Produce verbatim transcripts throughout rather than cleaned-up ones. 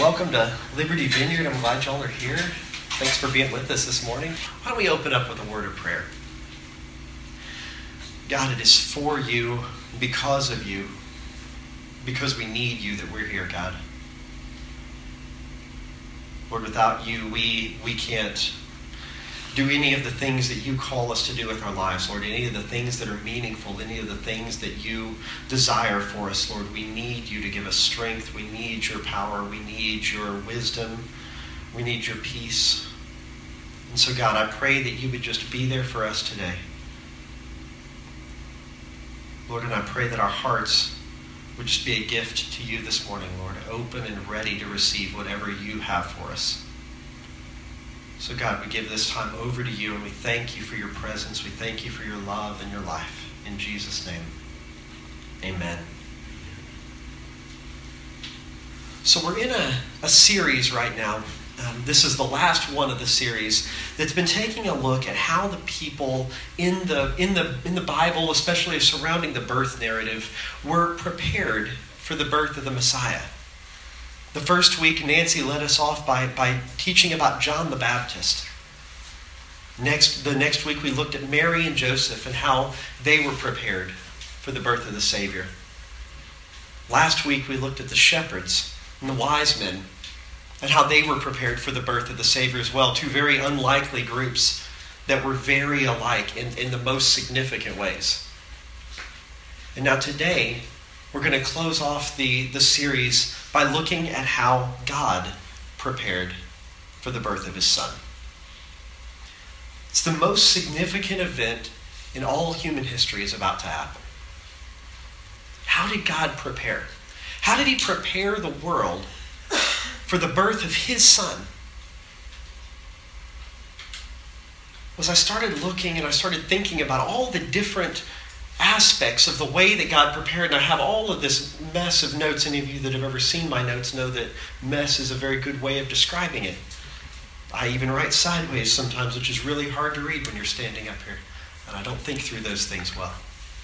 welcome to Liberty Vineyard. I'm glad y'all are here. Thanks for being with us this morning. Why don't we open up with a word of prayer? God, it is for you, because of you, because we need you that we're here, God. Lord, without you, we, we can't do any of the things that you call us to do with our lives, Lord. Any of the things that are meaningful, any of the things that you desire for us, Lord. We need you to give us strength. We need your power. We need your wisdom. We need your peace. And so, God, I pray that you would just be there for us today. Lord, and I pray that our hearts would just be a gift to you this morning, Lord, open and ready to receive whatever you have for us. So God, we give this time over to you, and we thank you for your presence. We thank you for your love and your life. In Jesus' name, amen. So we're in a, a series right now. Um, this is the last one of the series that's been taking a look at how the people in the in the in the Bible, especially surrounding the birth narrative, were prepared for the birth of the Messiah. The first week, Nancy led us off by, by teaching about John the Baptist. Next, the next week, we looked at Mary and Joseph and how they were prepared for the birth of the Savior. Last week, we looked at the shepherds and the wise men and how they were prepared for the birth of the Savior as well. Two very unlikely groups that were very alike in, in the most significant ways. And now today, we're going to close off the, the series by looking at how God prepared for the birth of his Son. It's the most significant event in all human history is about to happen. How did God prepare? How did he prepare the world for the birth of his Son? As I started looking and I started thinking about all the different aspects of the way that God prepared, and I have all of this mess of notes. Any of you that have ever seen my notes know that mess is a very good way of describing it. I even write sideways sometimes, which is really hard to read when you're standing up here, and I don't think through those things well.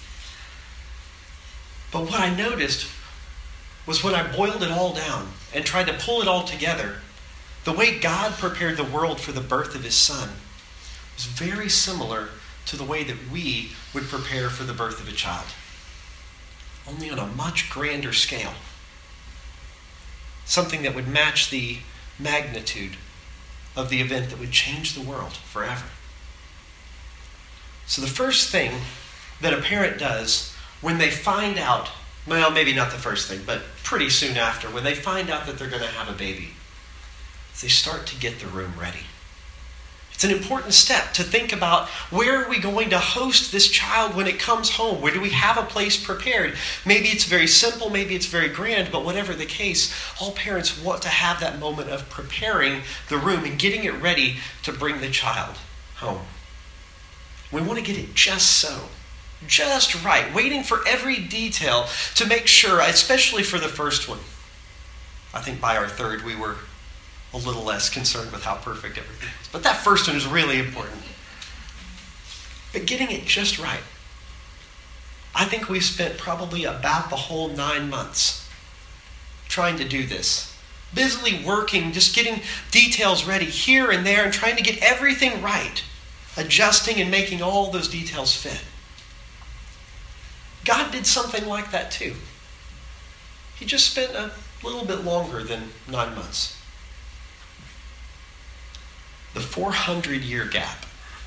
But what I noticed was when I boiled it all down and tried to pull it all together, the way God prepared the world for the birth of his Son was very similar to the way that we would prepare for the birth of a child, only on a much grander scale. Something that would match the magnitude of the event that would change the world forever. So the first thing that a parent does when they find out, well, maybe not the first thing, but pretty soon after, when they find out that they're going to have a baby, is they start to get the room ready. It's an important step to think about, where are we going to host this child when it comes home? Where do we have a place prepared? Maybe it's very simple, maybe it's very grand, but whatever the case, all parents want to have that moment of preparing the room and getting it ready to bring the child home. We want to get it just so, just right, waiting for every detail to make sure, especially for the first one. I think by our third we were a little less concerned with how perfect everything is. But that first one is really important. But getting it just right. I think we spent probably about the whole nine months trying to do this. Busily working, just getting details ready here and there and trying to get everything right. Adjusting and making all those details fit. God did something like that too. He just spent a little bit longer than nine months. The four hundred year gap.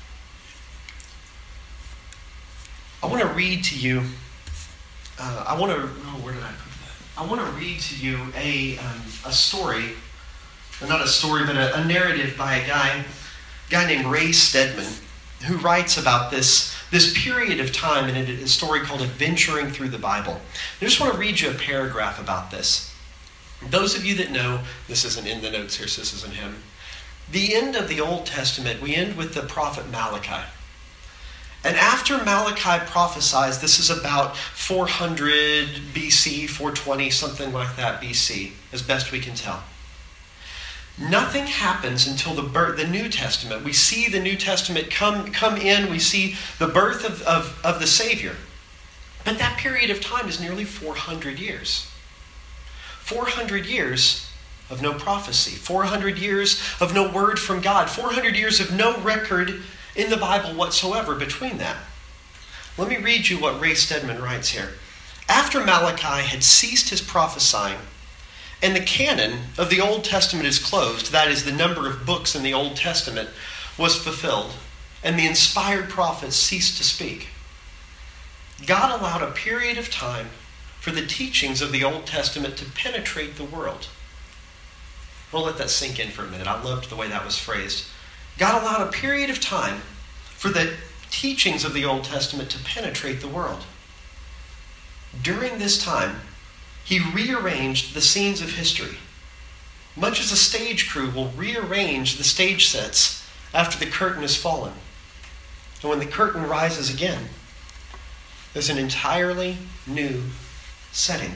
I want to read to you, uh, I want to, oh, where did I put that? I want to read to you a um, a story, well, not a story, but a, a narrative by a guy, a guy named Ray Stedman, who writes about this, this period of time in a, a story called Adventuring Through the Bible. I just want to read you a paragraph about this. Those of you that know, this isn't in the notes here, so this isn't him. The end of the Old Testament, we end with the prophet Malachi. And after Malachi prophesies, this is about four hundred B C, four twenty, something like that B C, as best we can tell. Nothing happens until the birth, the New Testament. We see the New Testament come, come in, we see the birth of, of, of the Savior. But that period of time is nearly four hundred years. four hundred years of no prophecy, four hundred years of no word from God, four hundred years of no record in the Bible whatsoever between that. Let me read you what Ray Stedman writes here. After Malachi had ceased his prophesying, and the canon of the Old Testament is closed, that is, the number of books in the Old Testament was fulfilled, and the inspired prophets ceased to speak, God allowed a period of time for the teachings of the Old Testament to penetrate the world. We'll let that sink in for a minute. I loved the way that was phrased. God allowed a period of time for the teachings of the Old Testament to penetrate the world. During this time, he rearranged the scenes of history, much as a stage crew will rearrange the stage sets after the curtain has fallen. And when the curtain rises again, there's an entirely new setting.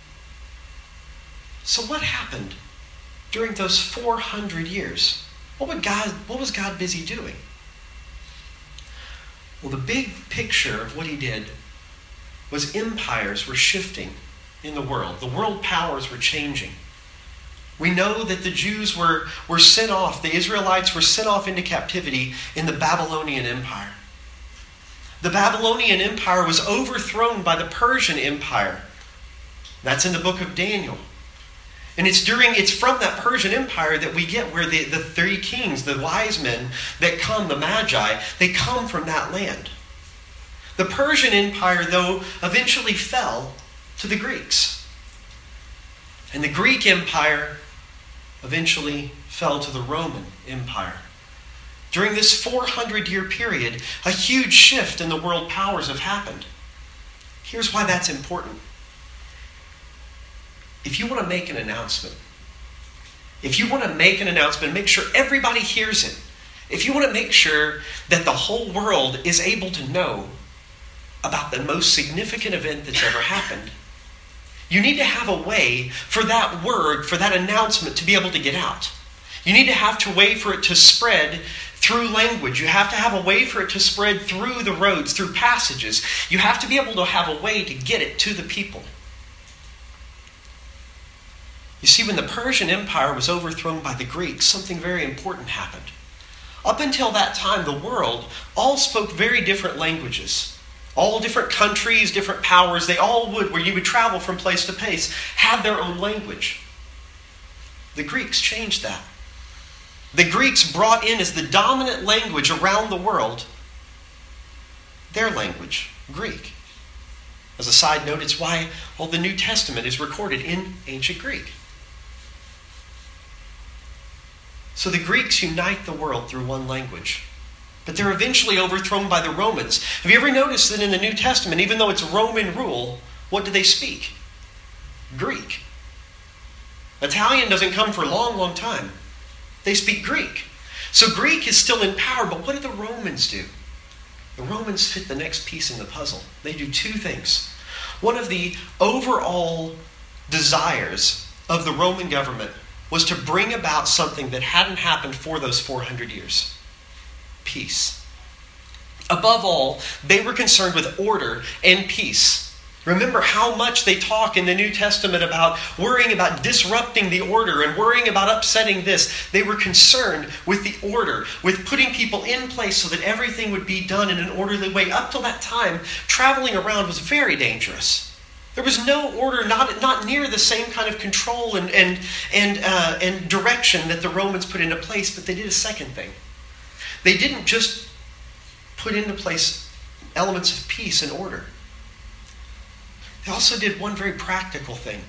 So what happened during those four hundred years? What would God, what was God busy doing? Well, the big picture of what he did was empires were shifting in the world. The world powers were changing. We know that the Jews were, were sent off, the Israelites were sent off into captivity in the Babylonian Empire. The Babylonian Empire was overthrown by the Persian Empire. That's in the book of Daniel. And it's during, it's from that Persian Empire that we get where the, the three kings, the wise men that come, the Magi, they come from that land. The Persian Empire, though, eventually fell to the Greeks. And the Greek Empire eventually fell to the Roman Empire. During this four hundred year period, a huge shift in the world powers have happened. Here's why that's important. If you want to make an announcement, if you want to make an announcement, make sure everybody hears it. If you want to make sure that the whole world is able to know about the most significant event that's ever happened, you need to have a way for that word, for that announcement to be able to get out. You need to have a way for it to spread through language. You have to have a way for it to spread through the roads, through passages. You have to be able to have a way to get it to the people. You see, when the Persian Empire was overthrown by the Greeks, something very important happened. Up until that time, the world all spoke very different languages. All different countries, different powers, they all would, where you would travel from place to place, have their own language. The Greeks changed that. The Greeks brought in as the dominant language around the world their language, Greek. As a side note, it's why all the New Testament is recorded in ancient Greek. So the Greeks unite the world through one language. But they're eventually overthrown by the Romans. Have you ever noticed that in the New Testament, even though it's Roman rule, what do they speak? Greek. Italian doesn't come for a long, long time. They speak Greek. So Greek is still in power, but what do the Romans do? The Romans fit the next piece in the puzzle. They do two things. One of the overall desires of the Roman government was to bring about something that hadn't happened for those four hundred years. Peace. Above all, they were concerned with order and peace. Remember how much they talk in the New Testament about worrying about disrupting the order and worrying about upsetting this. They were concerned with the order, with putting people in place so that everything would be done in an orderly way. Up till that time, traveling around was very dangerous. There was no order, not, not near the same kind of control and, and, and, uh, and direction that the Romans put into place, but they did a second thing. They didn't just put into place elements of peace and order. They also did one very practical thing.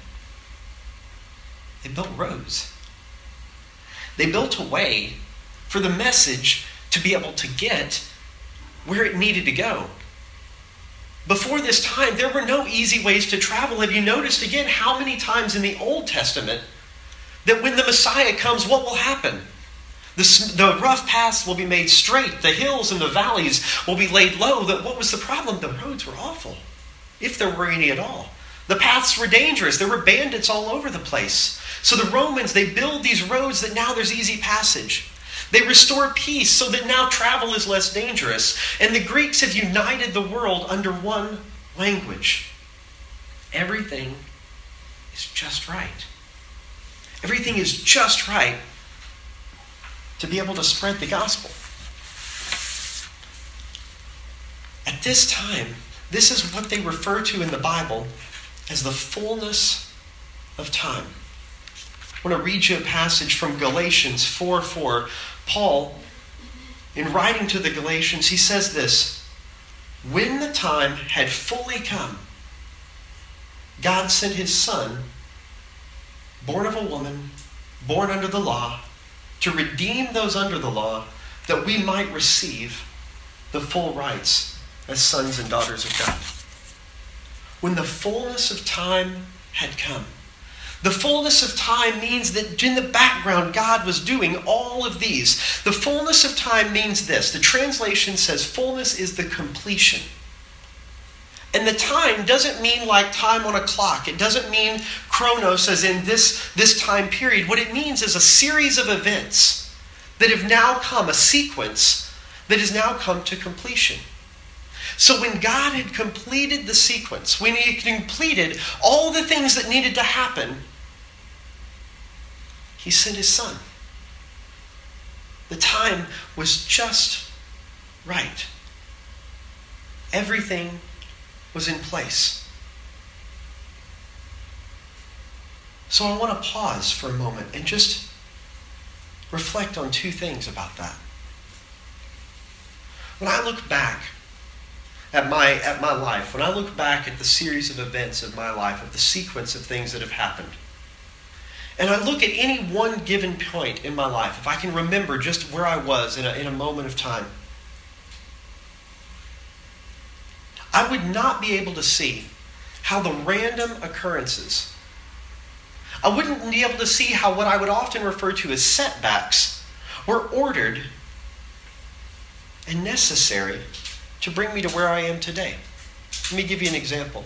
They built roads. They built a way for the message to be able to get where it needed to go. Before this time, there were no easy ways to travel. Have you noticed again how many times in the Old Testament that when the Messiah comes, what will happen? The, the rough paths will be made straight. The hills and the valleys will be laid low. That what was the problem? The roads were awful, if there were any at all. The paths were dangerous. There were bandits all over the place. So the Romans, they build these roads that now there's easy passage. They restore peace so that now travel is less dangerous. And the Greeks have united the world under one language. Everything is just right. Everything is just right to be able to spread the gospel. At this time, this is what they refer to in the Bible as the fullness of time. I want to read you a passage from Galatians four four. Paul, in writing to the Galatians, he says this: when the time had fully come, God sent his Son, born of a woman, born under the law, to redeem those under the law, that we might receive the full rights as sons and daughters of God. When the fullness of time had come. The fullness of time means that in the background, God was doing all of these. The fullness of time means this. The translation says fullness is the completion. And the time doesn't mean like time on a clock. It doesn't mean chronos as in this, this time period. What it means is a series of events that have now come, a sequence that has now come to completion. So when God had completed the sequence, when he had completed all the things that needed to happen, he sent his Son. The time was just right. Everything was in place. So I want to pause for a moment and just reflect on two things about that. When I look back at my, at my life, when I look back at the series of events of my life, of the sequence of things that have happened, and I look at any one given point in my life, if I can remember just where I was in a, in a moment of time, I would not be able to see how the random occurrences, I wouldn't be able to see how what I would often refer to as setbacks were ordered and necessary to bring me to where I am today. Let me give you an example.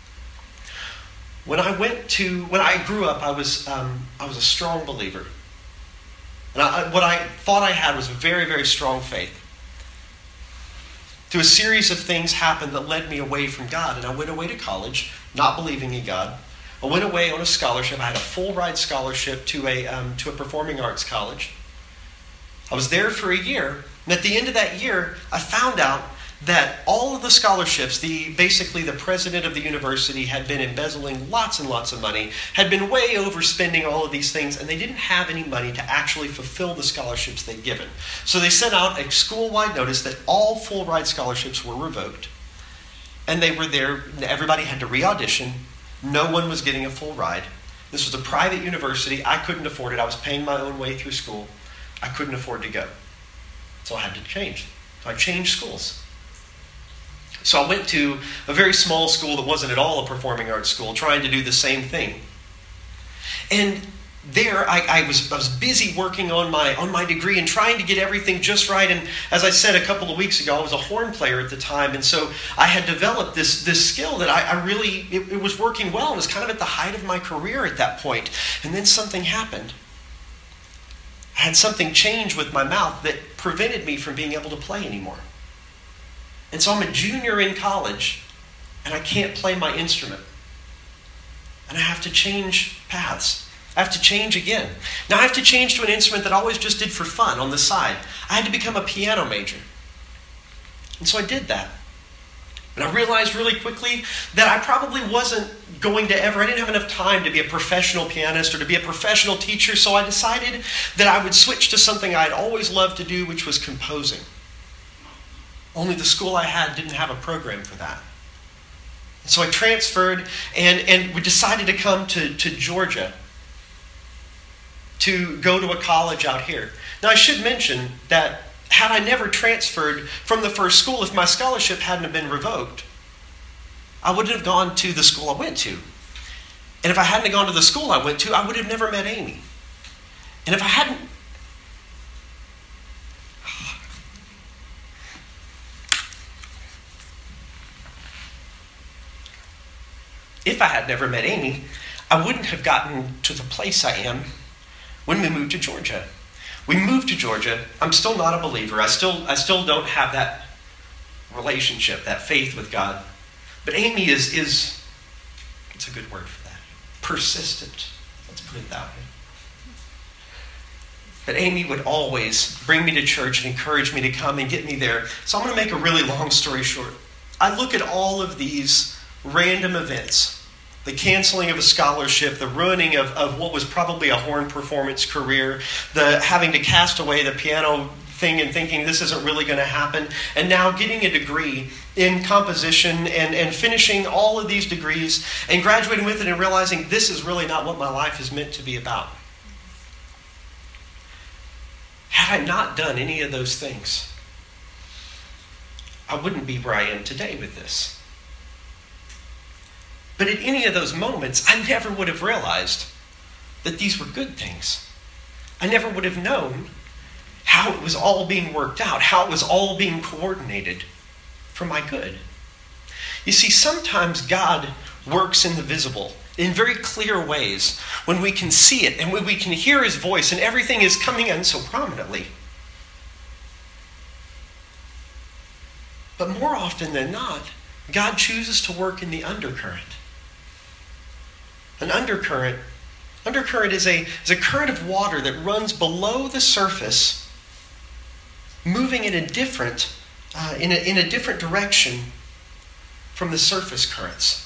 When I went to, when I grew up, I was um, I was a strong believer. And I, what I thought I had was a very, very strong faith. Through a series of things happened that led me away from God. And I went away to college, not believing in God. I went away on a scholarship. I had a full ride scholarship to a um, to a performing arts college. I was there for a year. And at the end of that year, I found out that all of the scholarships, the basically the president of the university had been embezzling lots and lots of money, had been way overspending all of these things, and they didn't have any money to actually fulfill the scholarships they'd given. So they sent out a school-wide notice that all full-ride scholarships were revoked, and they were there, everybody had to re-audition, no one was getting a full ride. This was a private university, I couldn't afford it, I was paying my own way through school, I couldn't afford to go. So I had to change. So I changed schools. So I went to a very small school that wasn't at all a performing arts school, trying to do the same thing. And there I, I was I was busy working on my on my degree and trying to get everything just right. And as I said a couple of weeks ago, I was a horn player at the time, and so I had developed this this skill that I, I really it, it was working well. It was kind of at the height of my career at that point. And then something happened. I had something change with my mouth that prevented me from being able to play anymore. And so I'm a junior in college, and I can't play my instrument. And I have to change paths. I have to change again. Now I have to change to an instrument that I always just did for fun on the side. I had to become a piano major. And so I did that. And I realized really quickly that I probably wasn't going to ever, I didn't have enough time to be a professional pianist or to be a professional teacher, so I decided that I would switch to something I'd always loved to do, which was composing. Only the school I had didn't have a program for that. And so I transferred and, and we decided to come to, to Georgia to go to a college out here. Now I should mention that had I never transferred from the first school, if my scholarship hadn't have been revoked, I wouldn't have gone to the school I went to. And if I hadn't gone to the school I went to, I would have never met Amy. And if I hadn't If I had never met Amy, I wouldn't have gotten to the place I am when we moved to Georgia. We moved to Georgia. I'm still not a believer. I still, I still don't have that relationship, that faith with God. But Amy is, is, it's a good word for that, persistent. Let's put it that way. But Amy would always bring me to church and encourage me to come and get me there. So I'm going to make a really long story short. I look at all of these random events, the canceling of a scholarship, the ruining of, of what was probably a horn performance career, the having to cast away the piano thing and thinking this isn't really going to happen, and now getting a degree in composition and, and finishing all of these degrees and graduating with it and realizing this is really not what my life is meant to be about. Had I not done any of those things, I wouldn't be where I am today with this. But at any of those moments, I never would have realized that these were good things. I never would have known how it was all being worked out, how it was all being coordinated for my good. You see, sometimes God works in the visible in very clear ways when we can see it and when we can hear his voice and everything is coming in so prominently. But more often than not, God chooses to work in the undercurrent. An undercurrent, undercurrent is a, is a current of water that runs below the surface, moving in a different, uh, in a, in a different direction from the surface currents.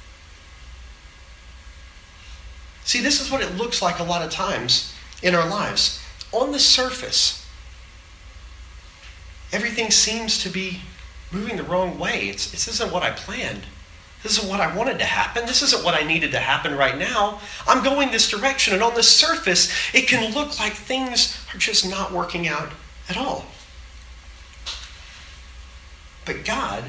See, this is what it looks like a lot of times in our lives. On the surface, everything seems to be moving the wrong way. It's, this isn't what I planned. This isn't what I wanted to happen. This isn't what I needed to happen right now. I'm going this direction, and on the surface, it can look like things are just not working out at all. But God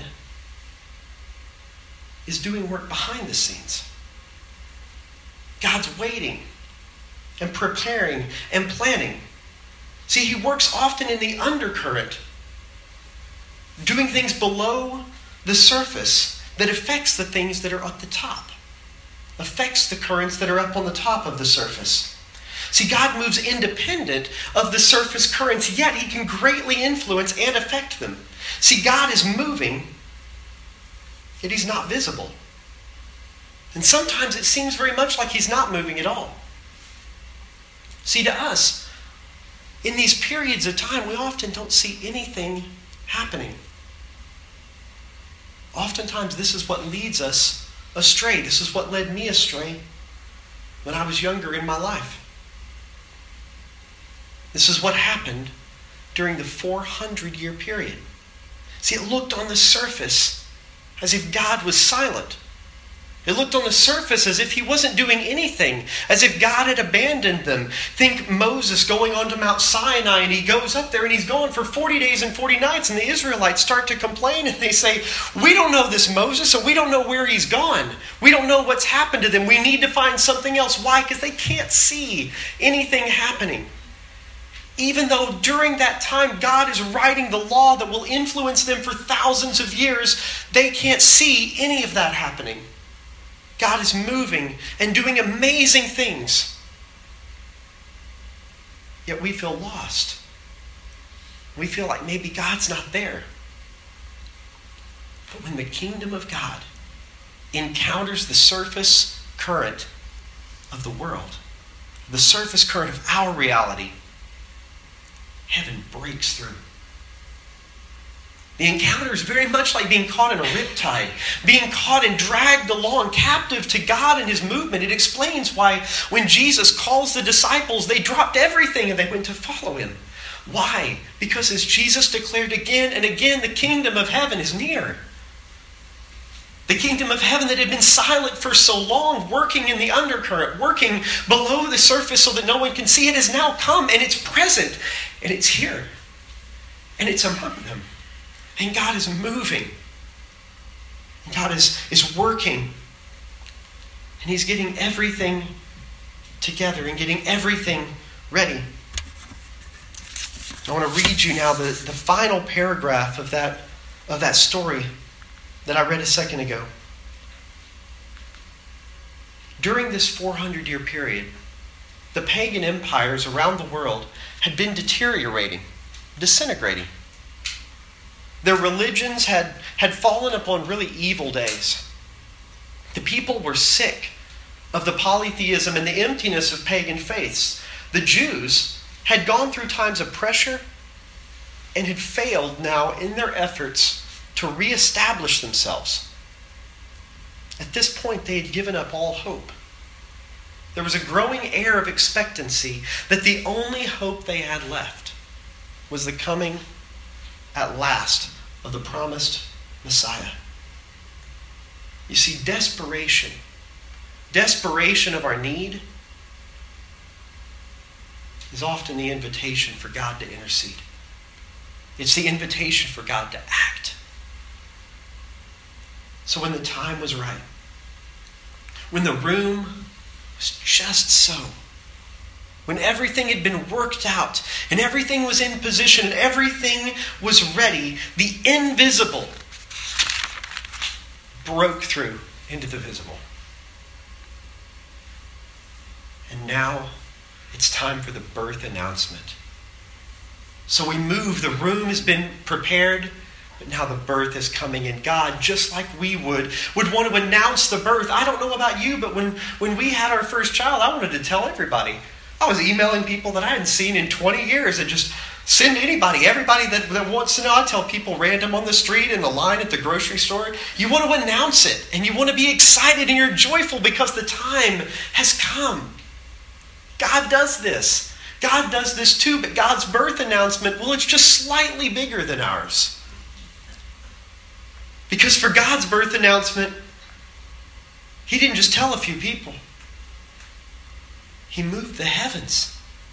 is doing work behind the scenes. God's waiting and preparing and planning. See, he works often in the undercurrent, doing things below the surface that affects the things that are at the top, affects the currents that are up on the top of the surface. See, God moves independent of the surface currents, yet he can greatly influence and affect them. See, God is moving, yet he's not visible. And sometimes it seems very much like he's not moving at all. See, to us, in these periods of time, we often don't see anything happening. Oftentimes, this is what leads us astray. This is what led me astray when I was younger in my life. This is what happened during the four hundred year period. See, it looked on the surface as if God was silent. It looked on the surface as if he wasn't doing anything, as if God had abandoned them. Think Moses going onto Mount Sinai, and he goes up there and he's gone for forty days and forty nights, and the Israelites start to complain and they say, we don't know this Moses, so we don't know where he's gone. We don't know what's happened to them. We need to find something else. Why? Because they can't see anything happening. Even though during that time God is writing the law that will influence them for thousands of years, they can't see any of that happening. God is moving and doing amazing things. Yet we feel lost. We feel like maybe God's not there. But when the kingdom of God encounters the surface current of the world, the surface current of our reality, heaven breaks through. The encounter is very much like being caught in a riptide, being caught and dragged along, captive to God and his movement. It explains why when Jesus calls the disciples, they dropped everything and they went to follow him. Why? Because as Jesus declared again and again, the kingdom of heaven is near. The kingdom of heaven that had been silent for so long, working in the undercurrent, working below the surface so that no one can see it, has now come and it's present and it's here and it's among them. And God is moving. And God is, is working. And he's getting everything together and getting everything ready. I want to read you now the, the final paragraph of that, of that story that I read a second ago. During this four hundred year period, the pagan empires around the world had been deteriorating, disintegrating. Their religions had, had fallen upon really evil days. The people were sick of the polytheism and the emptiness of pagan faiths. The Jews had gone through times of pressure and had failed now in their efforts to reestablish themselves. At this point, they had given up all hope. There was a growing air of expectancy that the only hope they had left was the coming at last of the promised Messiah. You see, desperation, desperation of our need is often the invitation for God to intercede. It's the invitation for God to act. So when the time was right, when the room was just so, when everything had been worked out and everything was in position and everything was ready, the invisible broke through into the visible. And now it's time for the birth announcement. So we move, the room has been prepared, but now the birth is coming. And God, just like we would, would want to announce the birth. I don't know about you, but when, when we had our first child, I wanted to tell everybody. I was emailing people that I hadn't seen in twenty years and just send anybody, everybody that, that wants to know. I tell people random on the street, in the line at the grocery store. You want to announce it, and you want to be excited, and you're joyful because the time has come. God does this. God does this too, but God's birth announcement, well, it's just slightly bigger than ours. Because for God's birth announcement, He didn't just tell a few people. He moved the heavens.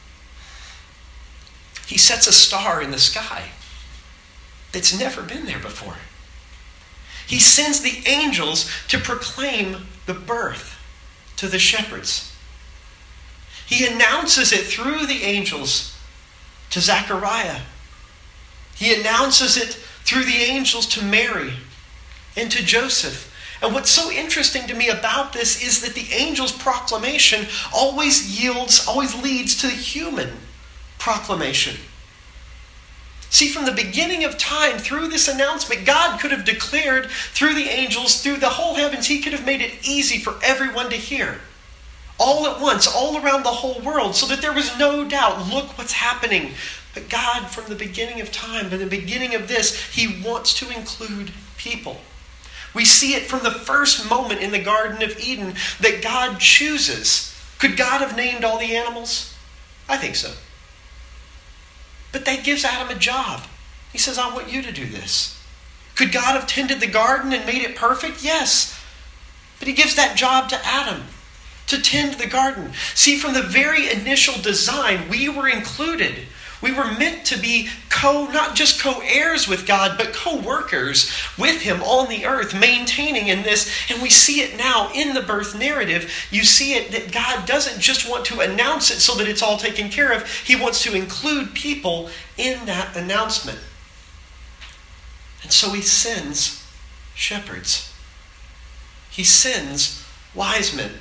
He sets a star in the sky that's never been there before. He sends the angels to proclaim the birth to the shepherds. He announces it through the angels to Zechariah. He announces it through the angels to Mary and to Joseph. And what's so interesting to me about this is that the angel's proclamation always yields, always leads to the human proclamation. See, from the beginning of time, through this announcement, God could have declared through the angels, through the whole heavens, He could have made it easy for everyone to hear. All at once, all around the whole world, so that there was no doubt, look what's happening. But God, from the beginning of time, from the beginning of this, He wants to include people. We see it from the first moment in the Garden of Eden that God chooses. Could God have named all the animals? I think so. But that gives Adam a job. He says, I want you to do this. Could God have tended the garden and made it perfect? Yes. But He gives that job to Adam, to tend the garden. See, from the very initial design, we were included. We were meant to be co, not just co-heirs with God, but co-workers with Him on the earth, maintaining in this. And we see it now in the birth narrative. You see it that God doesn't just want to announce it so that it's all taken care of. He wants to include people in that announcement. And so He sends shepherds. He sends wise men.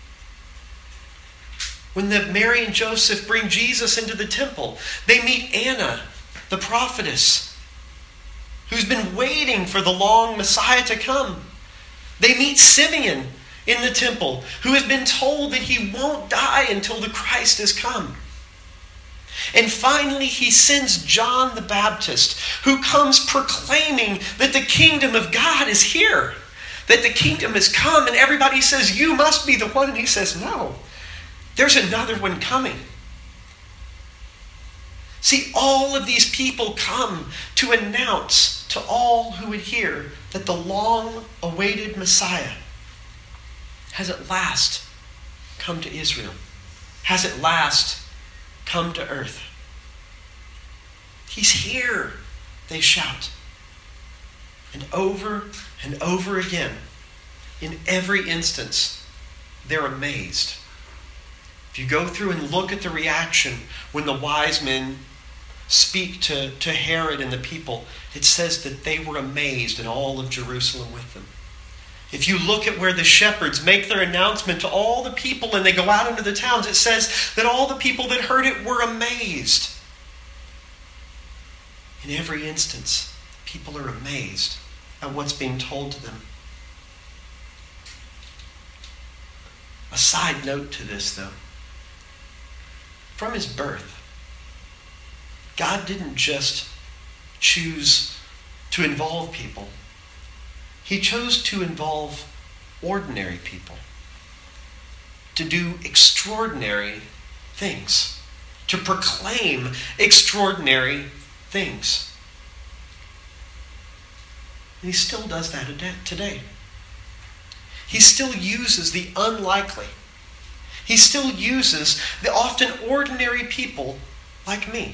When the Mary and Joseph bring Jesus into the temple, they meet Anna, the prophetess, who's been waiting for the long Messiah to come. They meet Simeon in the temple, who has been told that he won't die until the Christ has come. And finally, He sends John the Baptist, who comes proclaiming that the kingdom of God is here, that the kingdom has come, and everybody says, you must be the one. And He says, no. There's another one coming. See, all of these people come to announce to all who would hear that the long-awaited Messiah has at last come to Israel, has at last come to earth. He's here, they shout. And over and over again, in every instance, they're amazed. If you go through and look at the reaction when the wise men speak to, to Herod and the people, it says that they were amazed, and all of Jerusalem with them. If you look at where the shepherds make their announcement to all the people and they go out into the towns, it says that all the people that heard it were amazed. In every instance, people are amazed at what's being told to them. A side note to this, though. From His birth, God didn't just choose to involve people. He chose to involve ordinary people to do extraordinary things, to proclaim extraordinary things. And he still does that today. He still uses the unlikely. He still uses the often ordinary people like me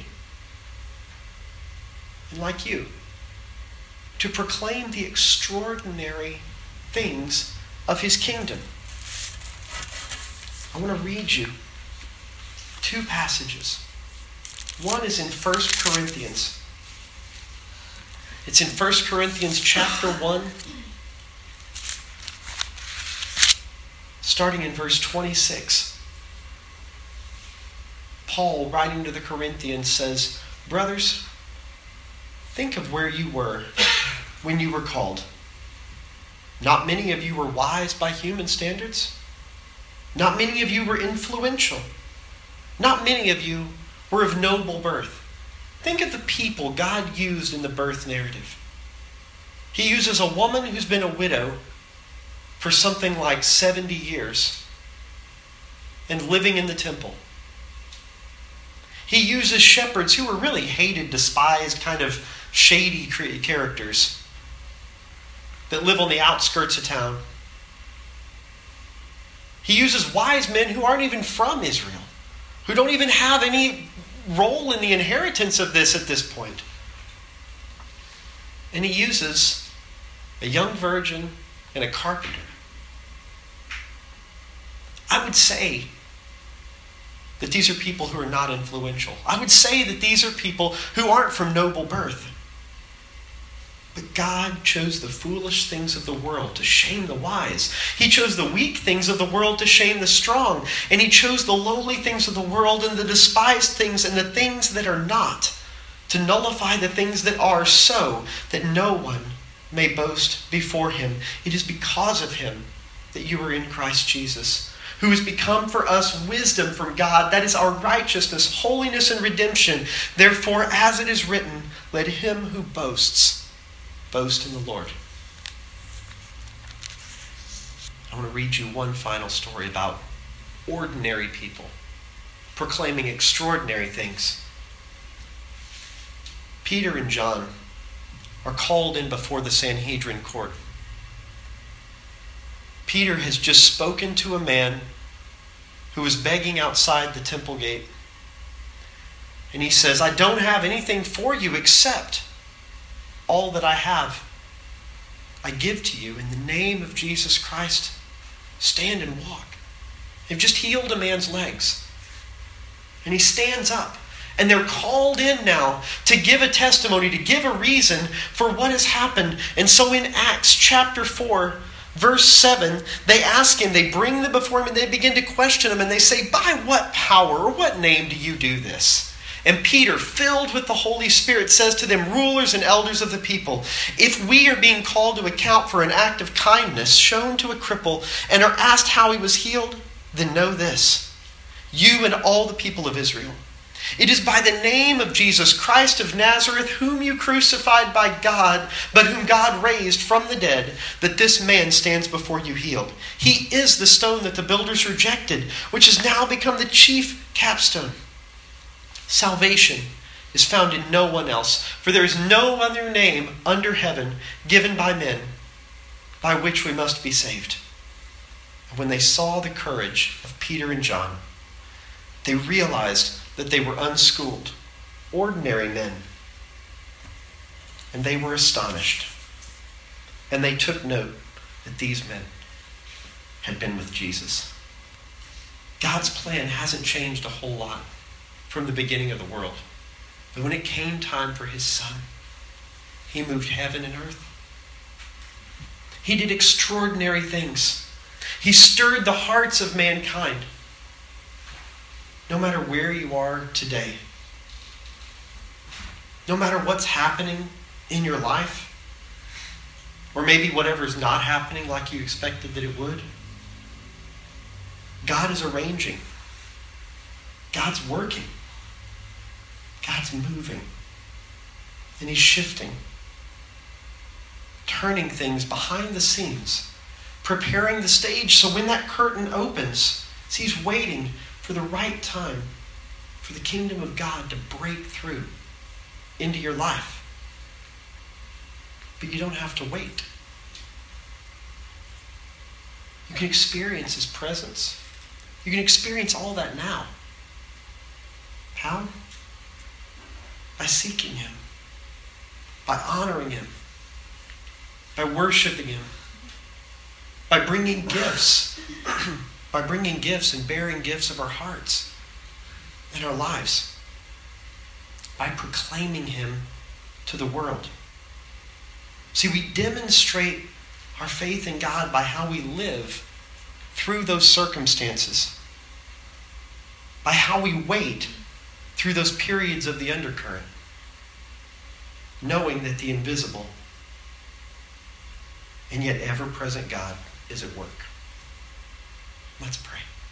and like you to proclaim the extraordinary things of his kingdom. I want to read you two passages. One is in First Corinthians. It's in First Corinthians chapter one, starting in verse twenty-six. Paul, writing to the Corinthians, says, "Brothers, think of where you were when you were called. Not many of you were wise by human standards. Not many of you were influential. Not many of you were of noble birth." Think of the people God used in the birth narrative. He uses a woman who's been a widow for something like seventy years and living in the temple. He uses shepherds who were really hated, despised, kind of shady characters that live on the outskirts of town. He uses wise men who aren't even from Israel, who don't even have any role in the inheritance of this at this point. And he uses a young virgin and a carpenter. I would say that these are people who are not influential. I would say that these are people who aren't from noble birth. But God chose the foolish things of the world to shame the wise. He chose the weak things of the world to shame the strong. And he chose the lowly things of the world and the despised things and the things that are not, to nullify the things that are, so that no one may boast before him. It is because of him that you are in Christ Jesus, who has become for us wisdom from God. That is our righteousness, holiness, and redemption. Therefore, as it is written, let him who boasts boast in the Lord. I want to read you one final story about ordinary people proclaiming extraordinary things. Peter and John are called in before the Sanhedrin court. Peter has just spoken to a man who was begging outside the temple gate. And he says, "I don't have anything for you except all that I have. I give to you in the name of Jesus Christ. Stand and walk." They've just healed a man's legs. And he stands up. And they're called in now to give a testimony, to give a reason for what has happened. And so in Acts chapter four, verse seven, they ask him, they bring them before him, and they begin to question him. And they say, "By what power or what name do you do this?" And Peter, filled with the Holy Spirit, says to them, "Rulers and elders of the people, if we are being called to account for an act of kindness shown to a cripple and are asked how he was healed, then know this, you and all the people of Israel. It is by the name of Jesus Christ of Nazareth, whom you crucified by God, but whom God raised from the dead, that this man stands before you healed. He is the stone that the builders rejected, which has now become the chief capstone. Salvation is found in no one else, for there is no other name under heaven given by men by which we must be saved." And when they saw the courage of Peter and John, they realized that they were unschooled, ordinary men. And they were astonished. And they took note that these men had been with Jesus. God's plan hasn't changed a whole lot from the beginning of the world. But when it came time for his son, he moved heaven and earth. He did extraordinary things. He stirred the hearts of mankind. No matter where you are today, no matter what's happening in your life, or maybe whatever's not happening like you expected that it would, God is arranging. God's working. God's God's moving. And he's shifting. Turning things behind the scenes. Preparing the stage so when that curtain opens, he's waiting for the right time for the kingdom of God to break through into your life. But you don't have to wait. You can experience his presence. You can experience all that now. How? By seeking him. By honoring him. By worshiping him. By bringing gifts. By bringing gifts and bearing gifts of our hearts and our lives. By proclaiming him to the world. See, we demonstrate our faith in God by how we live through those circumstances. By how we wait through those periods of the undercurrent. Knowing that the invisible and yet ever-present God is at work. Let's pray.